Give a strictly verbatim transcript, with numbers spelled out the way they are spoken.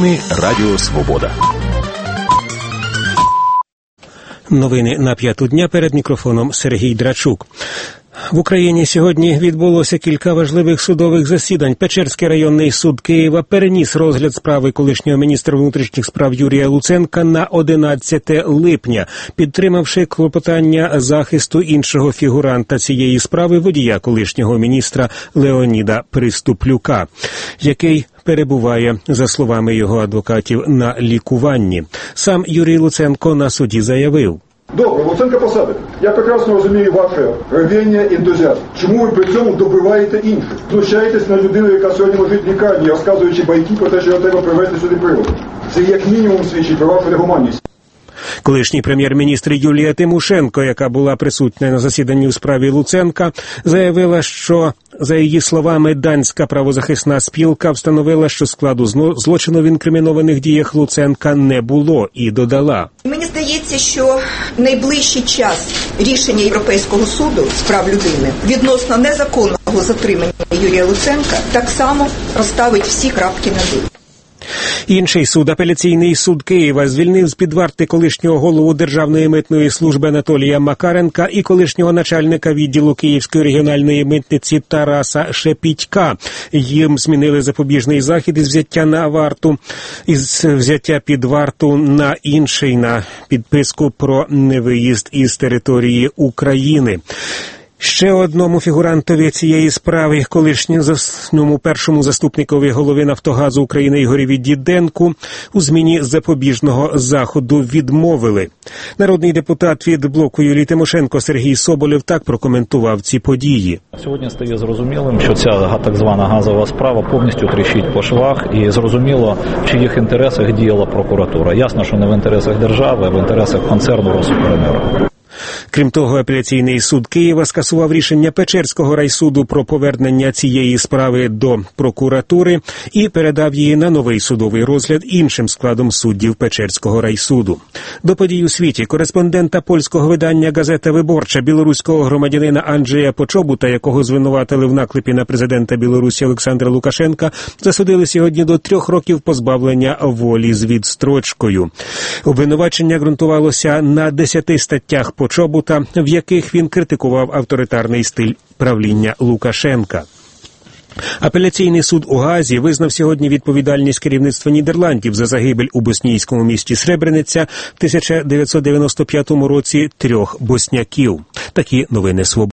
Новини Радіо Свобода. Новини на п'яту дня, перед мікрофоном Сергій Драчук. В Україні сьогодні відбулося кілька важливих судових засідань. Печерський районний суд Києва переніс розгляд справи колишнього міністра внутрішніх справ Юрія Луценка на одинадцяте липня, підтримавши клопотання захисту іншого фігуранта цієї справи, водія колишнього міністра Леоніда Приступлюка, який перебуває, за словами його адвокатів, на лікуванні. Сам Юрій Луценко на суді заявив: Добре, Луценка посадити. Я прекрасно розумію ваше рвіння, ентузіазм. Чому ви при цьому добиваєте інших? Знущаєтесь на людину, яка сьогодні лежить в лікарні, розказуючи байки про те, що його треба привезти сюди приводом. Це як мінімум свідчить про вашу негуманність. Колишній прем'єр-міністр Юлія Тимошенко, яка була присутня на засіданні у справі Луценка, заявила, що, за її словами, данська правозахисна спілка встановила, що складу злочину в інкримінованих діях Луценка не було, і додала: Мені здається, що в найближчий час рішення Європейського суду з прав людини відносно незаконного затримання Юрія Луценка так само розставить всі крапки над «і». Інший суд, апеляційний суд Києва, звільнив з-під варти колишнього голову Державної митної служби Анатолія Макаренка і колишнього начальника відділу Київської регіональної митниці Тараса Шепітька. Їм змінили запобіжний захід із взяття на варту, із взяття під варту на інший, на підписку про невиїзд із території України. Ще одному фігурантові цієї справи, колишньому першому заступникові голови «Нафтогазу України» Ігорю Діденку, у зміні запобіжного заходу відмовили. Народний депутат від блоку Юлії Тимошенко Сергій Соболєв так прокоментував ці події. Сьогодні стає зрозумілим, що ця так звана газова справа повністю тріщить по швах, і зрозуміло, в чиїх інтересах діяла прокуратура. Ясно, що не в інтересах держави, а в інтересах концерну «Росукренерго». Крім того, апеляційний суд Києва скасував рішення Печерського райсуду про повернення цієї справи до прокуратури і передав її на новий судовий розгляд іншим складом суддів Печерського райсуду. До подій у світі кореспондента польського видання «Газета Виборча», білоруського громадянина Анджея Почобута, якого звинуватили в наклепі на президента Білорусі Олександра Лукашенка, засудили сьогодні до трьох років позбавлення волі з відстрочкою. Обвинувачення ґрунтувалося на десяти статтях Почобута, в яких він критикував авторитарний стиль правління Лукашенка. Апеляційний суд у Гаазі визнав сьогодні відповідальність керівництва Нідерландів за загибель у боснійському місті Сребрениця в тисяча дев'ятсот дев'яносто п'ятому році трьох босняків. Такі новини «Свободи».